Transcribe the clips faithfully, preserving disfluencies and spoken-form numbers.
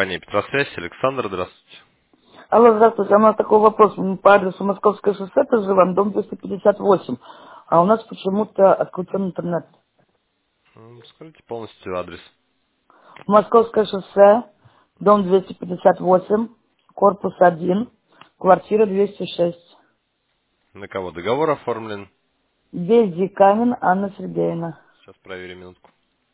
компания «Петросвязь». Александр, здравствуйте. Алло, здравствуйте. А у нас такой вопрос. Мы по адресу Московское шоссе проживаем, дом двести пятьдесят восемь. А у нас почему-то отключен интернет. М, Скажите полностью адрес. Московское шоссе, дом двести пятьдесят восемь, корпус один, квартира двести шесть. На кого договор оформлен? Безди Камин, Анна Сергеевна. Сейчас проверим минутку.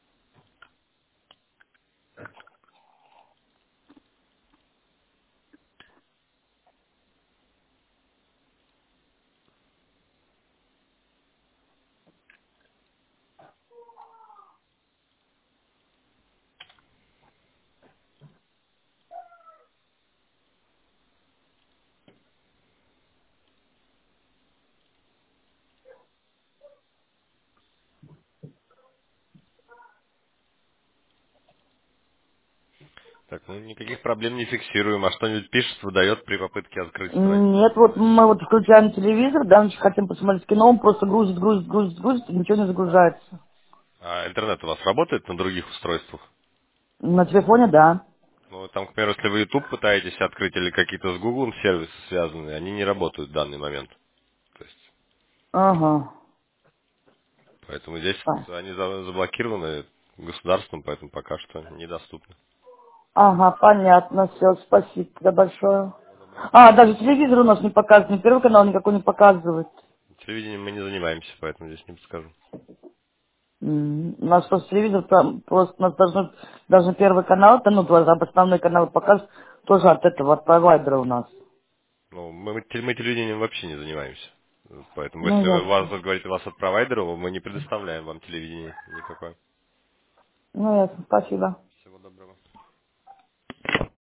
Так, ну никаких проблем не фиксируем. А что-нибудь пишет, выдает при попытке открыть страницу? Нет, вот мы вот включаем телевизор, да, значит, хотим посмотреть кино, он просто грузит, грузит, грузит, грузит, и ничего не загружается. А интернет у вас работает на других устройствах? На телефоне, да. Ну, там, к примеру, если вы YouTube пытаетесь открыть или какие-то с Google сервисы связанные, они не работают в данный момент. То есть, Ага. поэтому здесь А. они за- заблокированы государством, поэтому пока что недоступны. Ага, понятно, все, спасибо тебе большое. А, даже телевизор у нас не показывает, ни первый канал никакой не показывает. Телевидением мы не занимаемся, поэтому здесь не подскажу. М, У нас просто телевизор, там просто у нас должны, должны первый канал, это, ну, два основной канал показывать, тоже от этого, от провайдера у нас. Ну, мы, мы теле- мы телевидением вообще не занимаемся. Поэтому, Ну, если у вас, ясно. вот говорите, у вас от провайдера, мы не предоставляем вам телевидение никакое. Ну, ясно, спасибо.